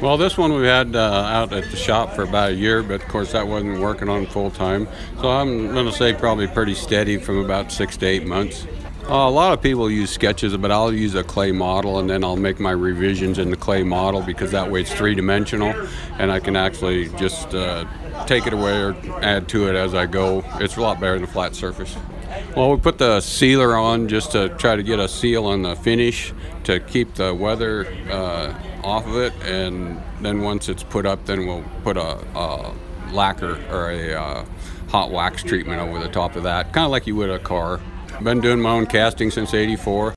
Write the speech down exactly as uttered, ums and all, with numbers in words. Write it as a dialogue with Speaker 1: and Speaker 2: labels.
Speaker 1: Well, this one we had uh, out at the shop for about a year, but of course that wasn't working on full time. So I'm going to say probably pretty steady from about six to eight months. Uh, a lot of people use sketches, but I'll use a clay model and then I'll make my revisions in the clay model because that way it's three-dimensional and I can actually just uh, take it away or add to it as I go. It's a lot better than a flat surface. Well, we put the sealer on just to try to get a seal on the finish to keep the weather uh, off of it, and then once it's put up, then we'll put a, a lacquer or a uh, hot wax treatment over the top of that, kind of like you would a car. I've been doing my own casting since eighty-four.